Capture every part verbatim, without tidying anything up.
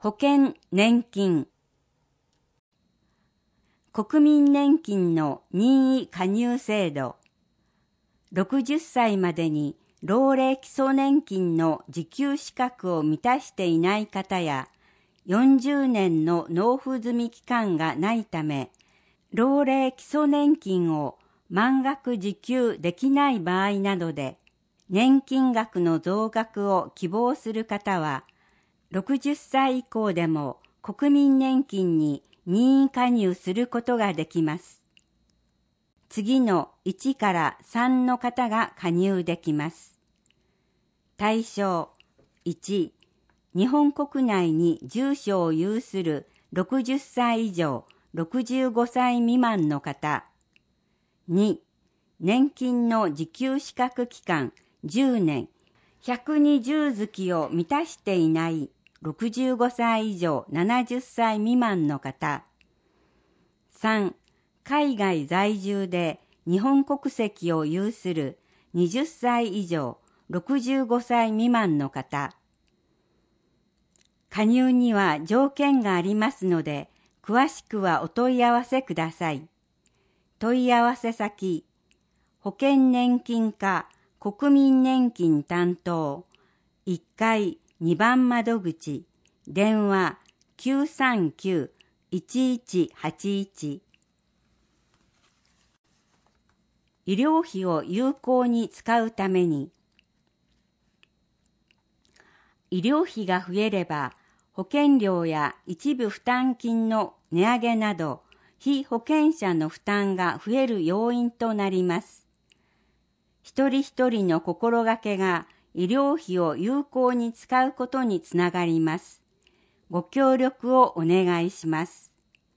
保険年金。国民年金の任意加入制度。ろくじゅっさいまでに老齢基礎年金の受給資格を満たしていない方や、よんじゅうねんの納付済み期間がないため、老齢基礎年金を満額受給できない場合などで、年金額の増額を希望する方は、ろくじゅっさい以降でも国民年金に任意加入することができます。次のいちからさんの方が加入できます。対象いち、日本国内に住所を有するろくじゅっさい以上ろくじゅうごさい未満の方。に、年金の受給資格期間じゅうねん、ひゃくにじゅう月を満たしていないろくじゅうごさい以上ななじゅっさい未満の方。さん、海外在住で日本国籍を有するはたち以上ろくじゅうごさい未満の方。加入には条件がありますので、詳しくはお問い合わせください。問い合わせ先、保険年金課国民年金担当いっかいにばん窓口、電話 きゅうさんきゅう いちいちはちいち。医療費を有効に使うために、医療費が増えれば保険料や一部負担金の値上げなど被保険者の負担が増える要因となります。一人一人の心がけが医療費を有効に使うことにつながります。ご協力をお願いします。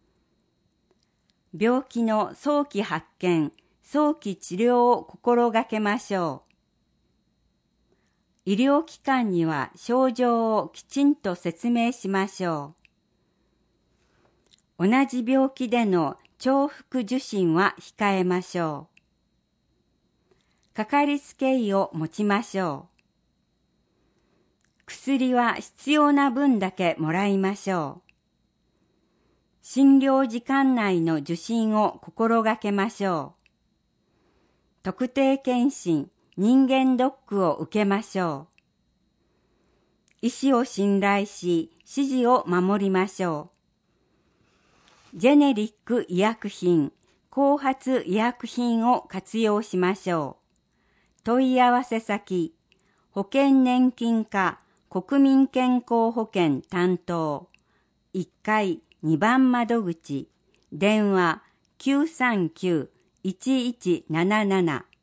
病気の早期発見、早期治療を心がけましょう。医療機関には症状をきちんと説明しましょう。同じ病気での重複受診は控えましょう。かかりつけ医を持ちましょう。薬は必要な分だけもらいましょう。診療時間内の受診を心がけましょう。特定健診、人間ドックを受けましょう。医師を信頼し、指示を守りましょう。ジェネリック医薬品、後発医薬品を活用しましょう。問い合わせ先、保険年金課国民健康保険担当いっかいにばん窓口、電話 きゅうさんきゅう いちいちなななな